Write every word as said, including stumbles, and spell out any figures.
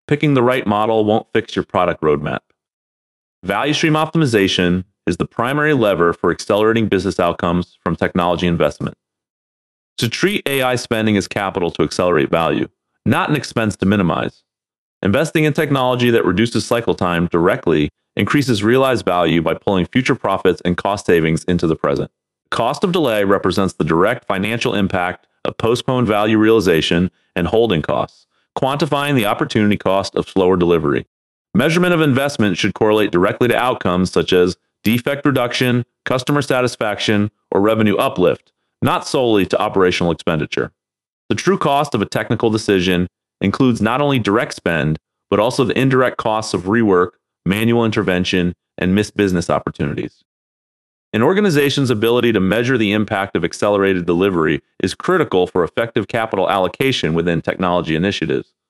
Picking the right model won't fix your product roadmap. Value stream optimization is the primary lever for accelerating business outcomes from technology investment. To treat A I spending as capital to accelerate value, not an expense to minimize. Investing in technology that reduces cycle time directly increases realized value by pulling future profits and cost savings into the present. Cost of delay represents the direct financial impact of postponed value realization and holding costs, quantifying the opportunity cost of slower delivery. Measurement of investment should correlate directly to outcomes such as defect reduction, customer satisfaction, or revenue uplift, not solely to operational expenditure. The true cost of a technical decision includes not only direct spend, but also the indirect costs of rework, manual intervention, and missed business opportunities. An organization's ability to measure the impact of accelerated delivery is critical for effective capital allocation within technology initiatives.